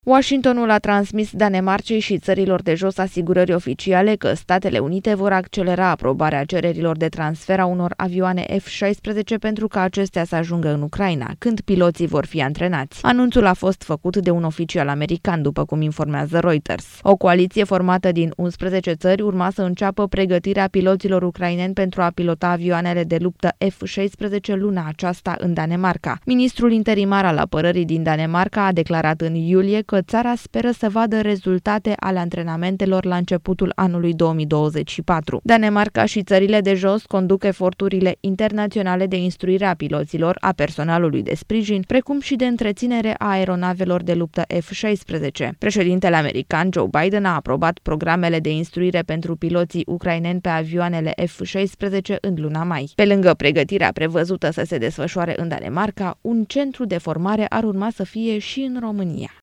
Washingtonul a transmis Danemarcei și țărilor de jos asigurări oficiale că Statele Unite vor accelera aprobarea cererilor de transfer a unor avioane F-16 pentru ca acestea să ajungă în Ucraina, când piloții vor fi antrenați. Anunțul a fost făcut de un oficial american, după cum informează Reuters. O coaliție formată din 11 țări urma să înceapă pregătirea piloților ucraineni pentru a pilota avioanele de luptă F-16 luna aceasta în Danemarca. Ministrul interimar al apărării din Danemarca a declarat în iulie că țara speră să vadă rezultate ale antrenamentelor la începutul anului 2024. Danemarca și țările de jos conduc eforturile internaționale de instruire a piloților, a personalului de sprijin, precum și de întreținere a aeronavelor de luptă F-16. Președintele american Joe Biden a aprobat programele de instruire pentru piloții ucraineni pe avioanele F-16 în luna mai. Pe lângă pregătirea prevăzută să se desfășoare în Danemarca, un centru de formare ar urma să fie și în România.